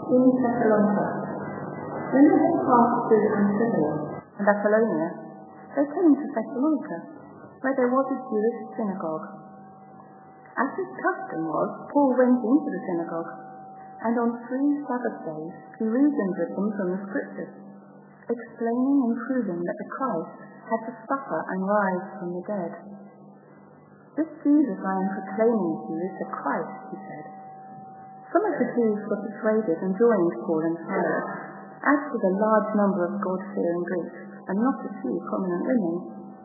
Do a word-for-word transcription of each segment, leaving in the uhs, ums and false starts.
in Thessalonica. When they had passed through Amphipolis and Apollonia, they came to Thessalonica, where there was a Jewish synagogue. As his custom was, Paul went into the synagogue, and on three Sabbath days he reasoned with them from the Scriptures, explaining and proving that the Christ had to suffer and rise from the dead. This Jesus I am proclaiming to you is the Christ, he said. Some of the Jews were persuaded and joined Paul and Silas, as did a large number of God-fearing Greeks, and not a few prominent women.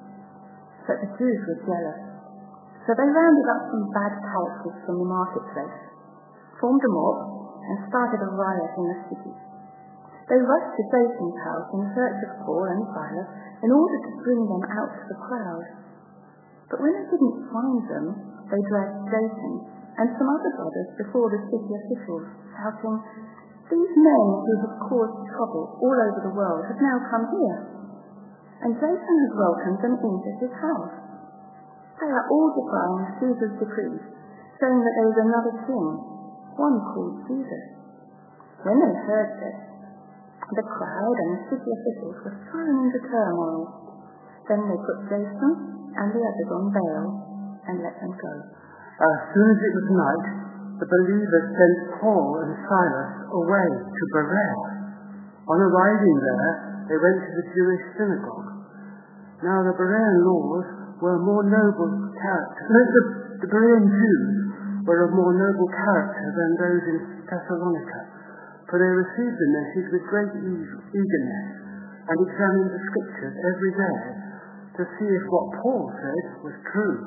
But the Jews were jealous, so they rounded up some bad characters from the marketplace, formed a mob, and started a riot in the city. They rushed to Jason's house in search of Paul and Silas in order to bring them out to the crowd. But when they didn't find them, they dragged Jason and some other brothers before the city officials, shouting, "These men who have caused trouble all over the world have now come here, and Jason has welcomed them into his house. They are all defying Caesar's decrees, saying that there is another king, one called Jesus." When they heard this, the crowd and the city officials were thrown into turmoil. Then they put Jason and the others on bail and let them go. As soon as it was night, the believers sent Paul and Silas away to Berea. On arriving there, they went to the Jewish synagogue. Now the Berean laws were a more noble character. No, the, the Berean Jews were of more noble character than those in Thessalonica, for they received the message with great eagerness and examined the Scriptures every day to see if what Paul said was true.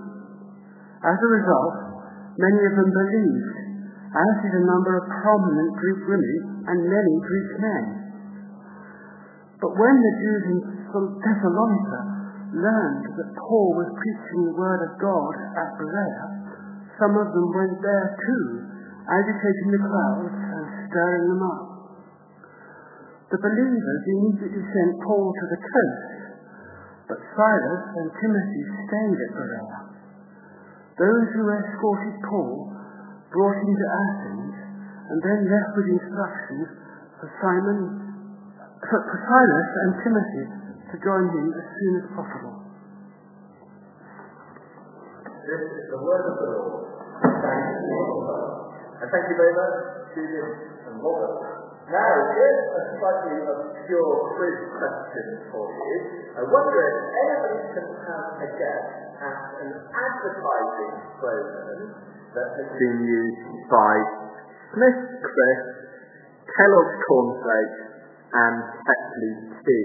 As a result, many of them believed, as did a number of prominent Greek women and many Greek men. But when the Jews in Thessalonica learned that Paul was preaching the word of God at Berea, some of them went there too, agitating the crowds and stirring them up. The believers immediately sent Paul to the coast, but Silas and Timothy stayed at Berea. Those who escorted Paul brought him to Athens and then left with instructions for Simon, for Silas and Timothy to join him as soon as possible. This is the word of the Lord. Thank you, and thank you very much, Julian and Robert. Now, here's a slightly obscure quiz question for you. I wonder if anybody can have a guess at an advertising slogan that has been used by Smith Crisp, Kellogg's Cornflakes, and Tetley Tea.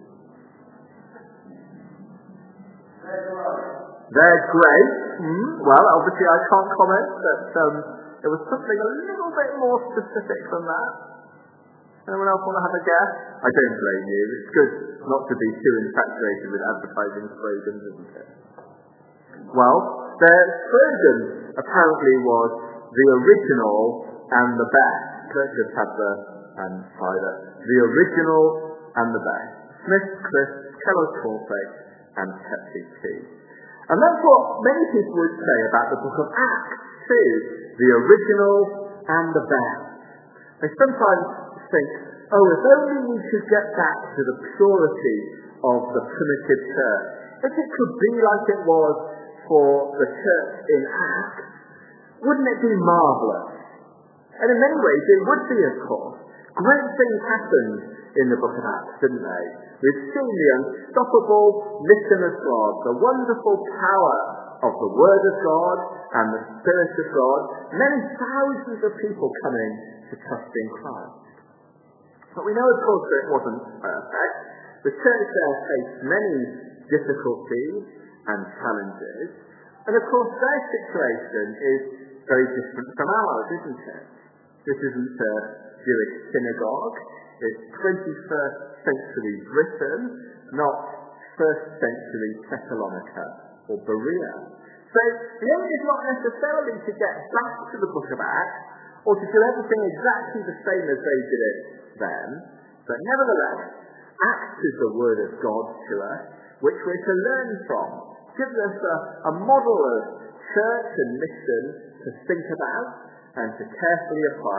They're great. Mm, well, obviously I can't comment, but um, it was something a little bit more specific than that. Anyone else want to have a guess? I don't blame you. It's good not to be too infatuated with advertising slogans, isn't it? Well, their slogan apparently was the original and the best. Let's just have the and cider. The original and the best. Smith Crisp, Kellogg's Cornflakes, and Tetley Tea. And that's what many people would say about the book of Acts too. The original and the best. They sometimes think, oh, if only we could get back to the purity of the primitive church. If it could be like it was for the church in Acts, wouldn't it be marvellous? And in many ways it would be, of course. Great things happened in the book of Acts, didn't they? We've seen the unstoppable mission of God, the wonderful power of the Word of God and the Spirit of God, many thousands of people coming to trust in Christ. But we know, of course, that it wasn't perfect. The church there faced many difficulties and challenges, and of course their situation is very different from ours, isn't it? This isn't a Jewish synagogue. It's twenty-first century Britain, not first century Thessalonica or Berea. So the aim is not necessarily to get back to the book of Acts or to do everything exactly the same as they did it then, but nevertheless, Acts is the word of God to us, which we're to learn from. It gives us a, a model of church and mission to think about and to carefully apply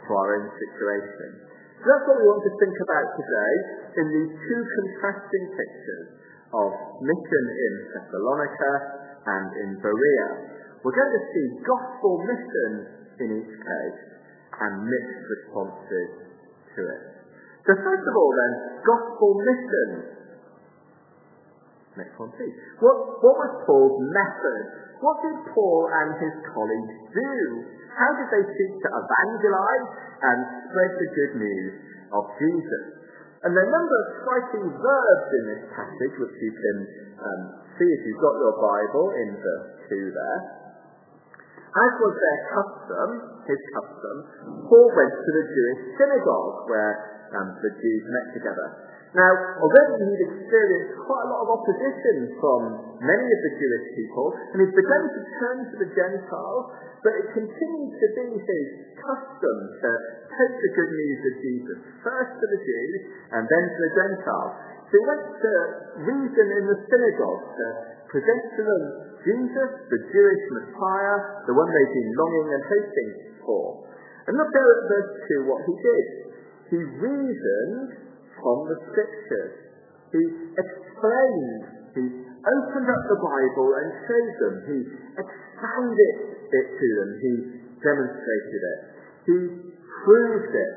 for our own situation. So that's what we want to think about today in these two contrasting pictures of mission in Thessalonica and in Berea. We're going to see gospel mission in each case and mixed responses to it. So first of all then, gospel mission. Next one please. What, what was Paul's method? What did Paul and his colleagues do? How did they seek to evangelize and spread the good news of Jesus? And there are a number of striking verbs in this passage which you can um, see if you've got your Bible in verse two there. As was their custom, his custom, Paul went to the Jewish synagogue where um, the Jews met together. Now, already he'd experienced quite a lot of opposition from many of the Jewish people, and he's begun to turn to the Gentiles, but it continued to be his custom to take the good news of Jesus first to the Jews and then to the Gentiles. So he went to reason in the synagogue to present to them Jesus, the Jewish Messiah, the one they've been longing and hoping for. And look there at verse two what he did. He reasoned from the Scriptures. He explained, he opened up the Bible and showed them. He expounded it to them. He demonstrated it. He proved it.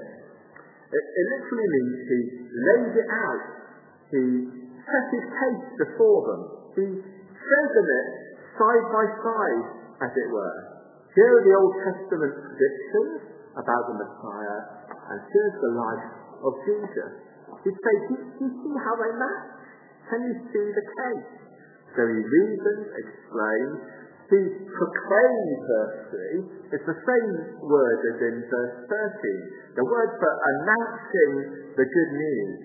It, it literally means he laid it out. He set his case before them. He showed them it side by side, as it were. Here are the Old Testament predictions about the Messiah, and here's the life of Jesus. He'd say, do, do you see how they match? Can you see the case? So he reasoned, explained, he proclaimed, verse three. It's the same word as in verse thirteen. The word for announcing the good news.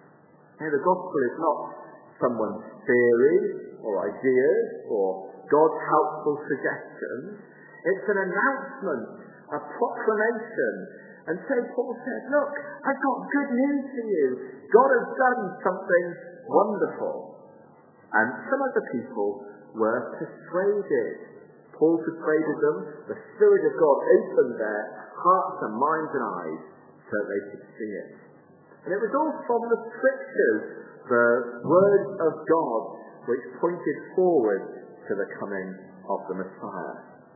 You know, the gospel is not someone's theories or ideas or God's helpful suggestions. It's an announcement, a proclamation. And so Paul said, look, I've got good news for you. God has done something wonderful. And some of the people were persuaded. Paul persuaded them. The Spirit of God opened their hearts and minds and eyes so that they could see it. And it was all from the Scriptures, the Word of God, which pointed forward to the coming of the Messiah.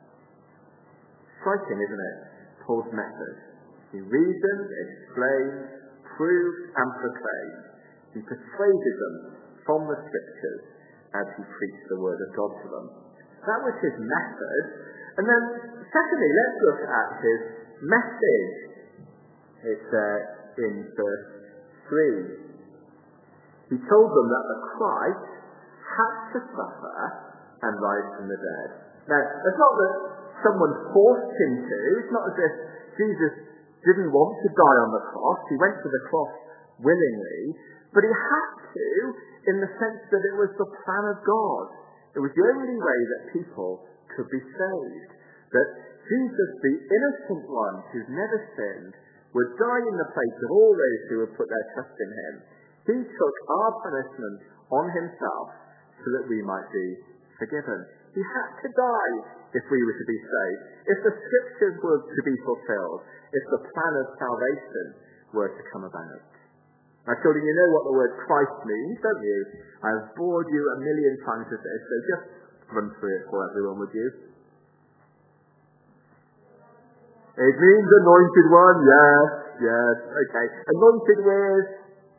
Striking, isn't it? Paul's method. He reasoned, explained, proved and proclaimed. He persuaded them from the Scriptures as he preached the Word of God to them. That was his method. And then, secondly, let's look at his message. It's uh, in verse three. He told them that the Christ had to suffer and rise from the dead. Now, it's not that someone forced him to. It's not as if Jesus didn't want to die on the cross. He went to the cross willingly, but he had to in the sense that it was the plan of God. It was the only way that people could be saved. That Jesus, the innocent one who's never sinned, would die in the place of all those who would put their trust in him. He took our punishment on himself so that we might be forgiven. He had to die if we were to be saved. If the Scriptures were to be fulfilled, if the plan of salvation were to come about. Now, children, you know what the word Christ means, don't you? I've bored you a million times with this, so just run through it for everyone, would you? It means anointed one, yes, yes, okay. Anointed with?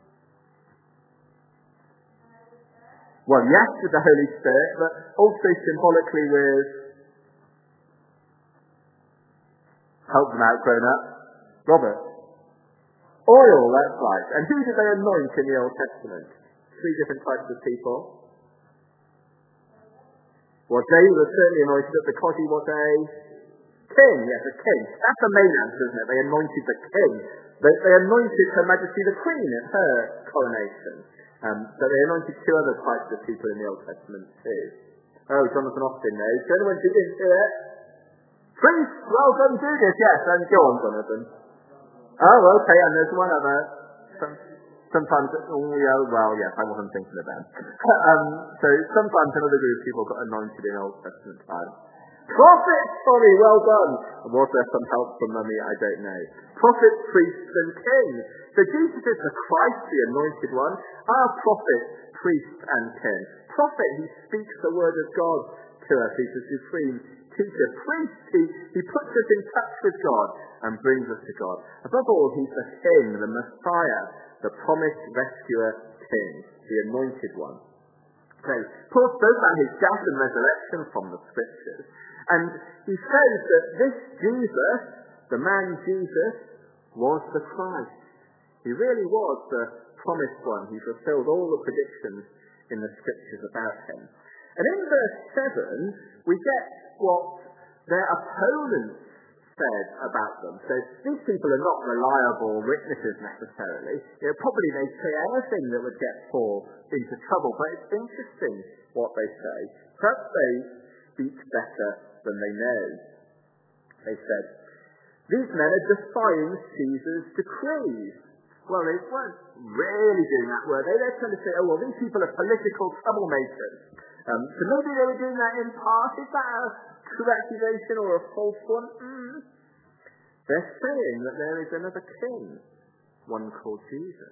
Well, yes, with the Holy Spirit, but also symbolically with? Help them out, grown-ups. Robert. Oil, that's right. And who did they anoint in the Old Testament? Three different types of people. Well, David was certainly anointed up because he was a king. Yes, a king. That's the main answer, isn't it? They anointed the king. They, they anointed Her Majesty the Queen at her coronation. Um, so they anointed two other types of people in the Old Testament too. Oh, Jonathan Austin knows. So anyone who didn't do it? Priest, well done, Judas, yes. And go on, Jonathan. Oh, okay, and there's one other. Some, sometimes, oh, yeah, well, yes, I wasn't thinking of them. um, so sometimes another group of people got anointed in Old Testament times. Prophet, Tommy, well done. Was there some help from Mummy? I don't know. Prophets, priests, and kings. So Jesus is the Christ, the anointed one, our prophet, priest, and king. Prophet, he speaks the word of God to us. He's the supreme teacher. Priest, he, he puts us in touch with God and brings us to God. Above all, he's the king, the Messiah, the promised rescuer king, the anointed one. So Paul spoke about his death and resurrection from the scriptures. And he says that this Jesus, the man Jesus, was the Christ. He really was the promised one. He fulfilled all the predictions in the scriptures about him. And in verse seven, we get what their opponents said about them. So these people are not reliable witnesses necessarily. You know, probably they say anything that would get Paul into trouble, but it's interesting what they say. Perhaps they speak better than they know. They said, these men are defying Caesar's decrees. Well, they weren't really doing that, were they? They're trying to say, oh, well, these people are political troublemakers. Um, so maybe they were doing that in part. Is that a true accusation or a false one? Mm. They're saying that there is another king, one called Jesus.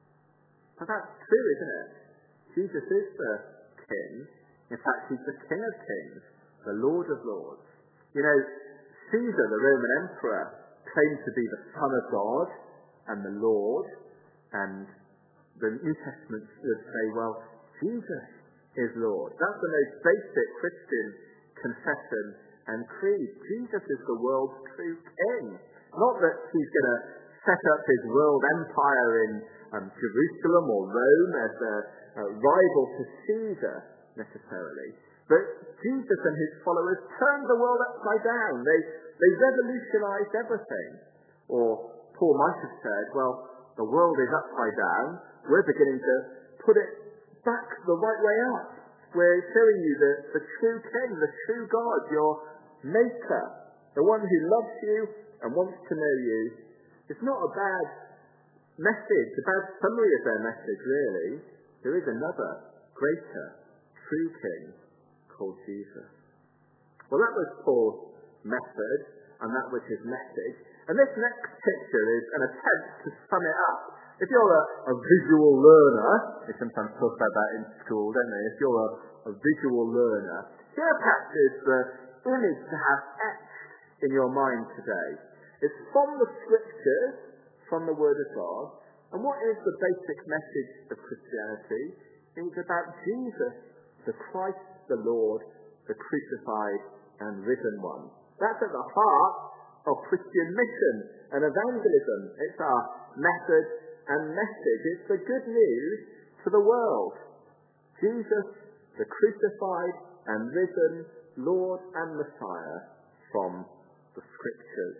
But that's true, isn't it? Jesus is the king. In fact, he's the King of Kings, the Lord of Lords. You know, Caesar, the Roman emperor, claimed to be the Son of God and the Lord, and the New Testament would say, well, Jesus is Lord. That's the most basic Christian confession and creed. Jesus is the world's true king. Not that he's going to set up his world empire in um, Jerusalem or Rome as a, a rival to Caesar necessarily, but Jesus and his followers turned the world upside down. They, they revolutionized everything. Or Paul might have said, well, the world is upside down. We're beginning to put it back the right way up. We're showing you the, the true king, the true God, your maker, the one who loves you and wants to know you. It's not a bad message, a bad summary of their message, really. There is another, greater, true king called Jesus. Well, that was Paul's method, and that was his message. And this next picture is an attempt to sum it up. If you're a, a visual learner, they sometimes talk about that in school, don't they? If you're a, a visual learner, here perhaps is the image to have etched in your mind today. It's from the scriptures, from the Word of God. And what is the basic message of Christianity? It's about Jesus, the Christ, the Lord, the crucified and risen one. That's at the heart of Christian mission and evangelism. It's our method and message. It's the good news to the world. Jesus, the crucified and risen Lord and Messiah from the Scriptures.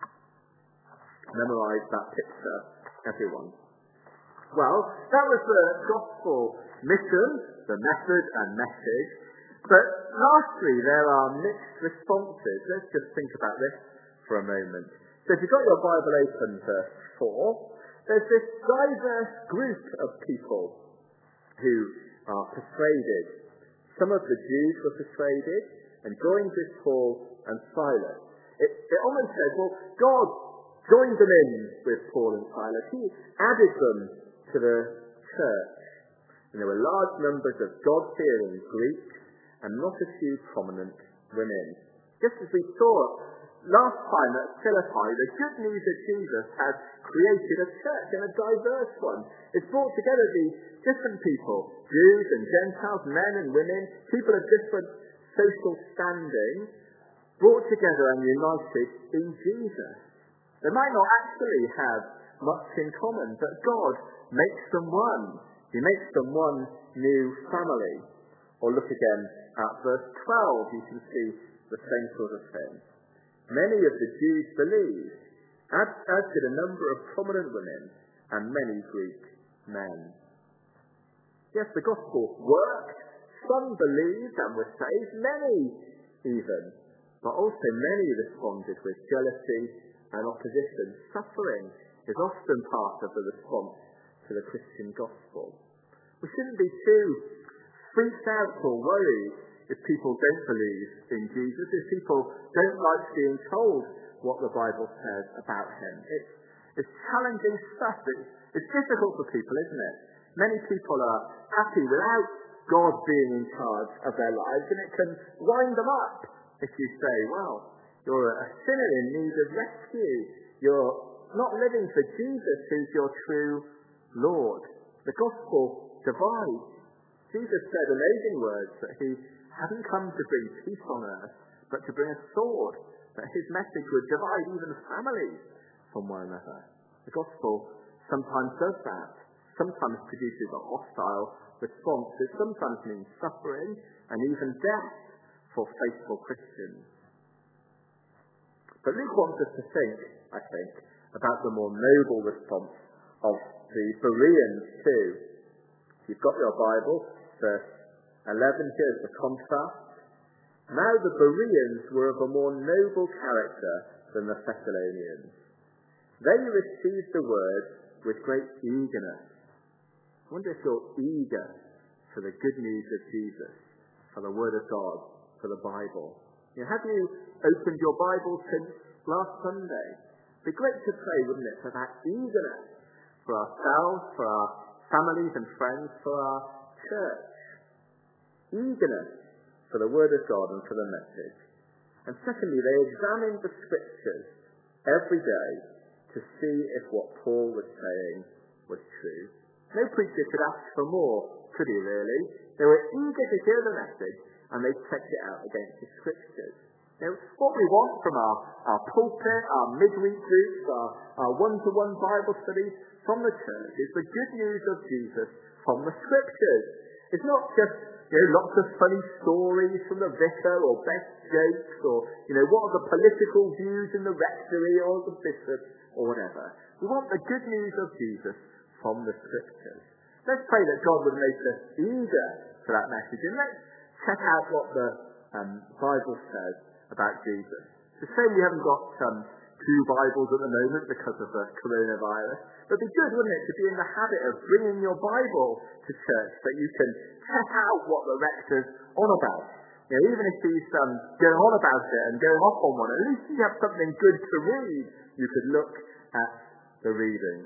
Memorize that picture, everyone. Well, that was the gospel mission, the method and message. But lastly, there are mixed responses. Let's just think about this for a moment. So if you've got your Bible open, verse four, there's this diverse group of people who are persuaded. Some of the Jews were persuaded and joined with Paul and Silas. It, it almost says, well, God joined them in with Paul and Silas. He added them to the church. And there were large numbers of God-fearing Greeks and not a few prominent women. Just as we saw last time at Philippi, the good news of Jesus has created a church, and a diverse one. It's brought together these different people, Jews and Gentiles, men and women, people of different social standing, brought together and united in Jesus. They might not actually have much in common, but God makes them one. He makes them one new family. Or look again at verse twelve, you can see the same sort of thing. Many of the Jews believed, as, as did a number of prominent women and many Greek men. Yes, the gospel worked. Some believed and were saved, many even. But also many responded with jealousy and opposition. Suffering is often part of the response to the Christian gospel. We shouldn't be too freaked out or worried if people don't believe in Jesus, if people don't like being told what the Bible says about him. It's, it's challenging stuff. It's, it's difficult for people, isn't it? Many people are happy without God being in charge of their lives, and it can wind them up if you say, well, you're a sinner in need of rescue. You're not living for Jesus, who's your true Lord. The gospel divides. Jesus said amazing words that he hadn't come to bring peace on earth, but to bring a sword, that his message would divide even families from one another. The gospel sometimes does that, sometimes produces a hostile response. It sometimes means suffering and even death for faithful Christians. But Luke wants us to think, I think, about the more noble response of the Bereans too. If you've got your Bible, verse eleven, here's the contrast. Now the Bereans were of a more noble character than the Thessalonians. They received the word with great eagerness. I wonder if you're eager for the good news of Jesus, for the word of God, for the Bible. You know, have you opened your Bible since last Sunday? It'd be great to pray, wouldn't it, for that eagerness for ourselves, for our families and friends, for our church. Eagerness for the word of God and for the message. And secondly, they examined the scriptures every day to see if what Paul was saying was true. No preacher could ask for more, could he really? They were eager to hear the message, and they checked it out against the scriptures. You know, what we want from our, our pulpit, our midweek groups, our, our one-to-one Bible studies from the church is the good news of Jesus from the scriptures. It's not just, you know, lots of funny stories from the vicar or best jokes or, you know, what are the political views in the rectory or the bishop or whatever. We want the good news of Jesus from the scriptures. Let's pray that God would make us eager for that message, and let's check out what the um, Bible says about Jesus. It's a shame we haven't got um, two Bibles at the moment because of the coronavirus. But it'd be good, wouldn't it, to be in the habit of bringing your Bible to church so you can check out what the rector's on about. You know, even if he's um, going on about it and going off on one, at least you have something good to read. You could look at the readings.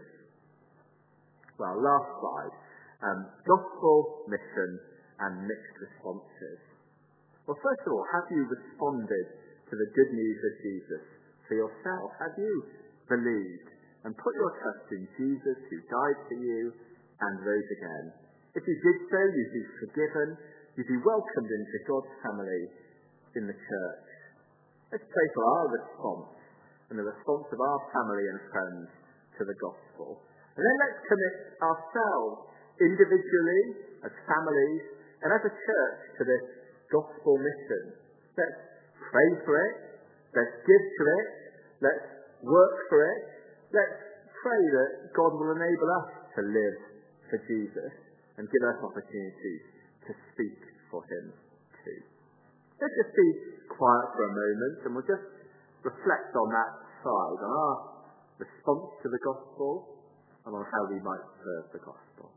Well, last slide. Um, gospel, mission, and mixed responses. Well, first of all, have you responded to the good news of Jesus for yourself? Have you believed and put your trust in Jesus who died for you and rose again? If you did so, you'd be forgiven, you'd be welcomed into God's family in the church. Let's pray for our response and the response of our family and friends to the gospel. And then let's commit ourselves individually, as families, and as a church to this gospel mission. Let's pray for it. Let's give to it. Let's work for it. Let's pray that God will enable us to live for Jesus and give us opportunities to speak for him too. Let's just be quiet for a moment and we'll just reflect on that side, on our response to the gospel and on how we might serve the gospel.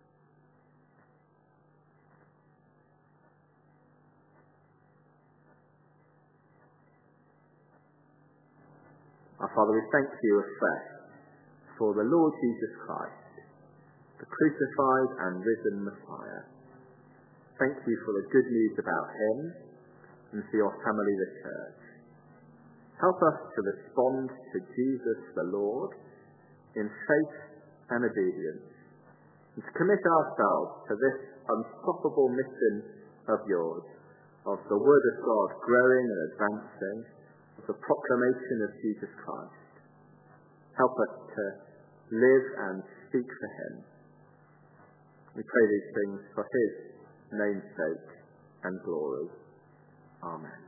Our Father, we thank you afresh for the Lord Jesus Christ, the crucified and risen Messiah. Thank you for the good news about him and for your family, the church. Help us to respond to Jesus the Lord in faith and obedience, and to commit ourselves to this unstoppable mission of yours, of the Word of God growing and advancing, of the proclamation of Jesus Christ. Help us to live and speak for him. We pray these things for his name's sake and glory. Amen.